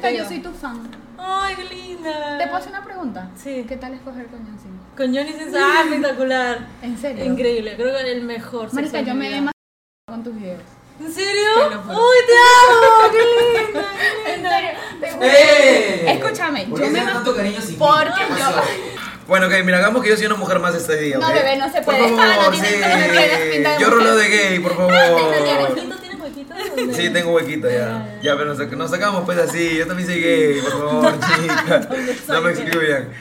Marica, yo pega. soy tu fan. Ay, qué linda. ¿Te puedo hacer una pregunta? Sí. ¿Qué tal escoger con John Cena? Con Johnny Sins, espectacular. ¿En serio? Increíble, creo que el mejor. sexo Marica, de yo mi me vida. veo más con tus videos. ¿En serio? Te lo juro. ¡Uy, te amo! ¡Qué linda! ¡Qué En linda! serio, te juro. ¡Eh! Escúchame, ¿Por yo qué me tienes ma- tanto cariño sin mí? Porque ¿Qué yo... pasó? Bueno, ok, mira, hagamos que yo soy una mujer más este día, ¿ok? No, bebé, no se puede. Por favor, No tienes- no tienes pinta de Yo mujer. roleo de gay, por favor. ¿Tienes huequito? ¿Dónde? Sí, tengo huequito ya. Ya, pero nos sacamos pues así. Yo también soy gay, por favor, chicas. No me excluyan.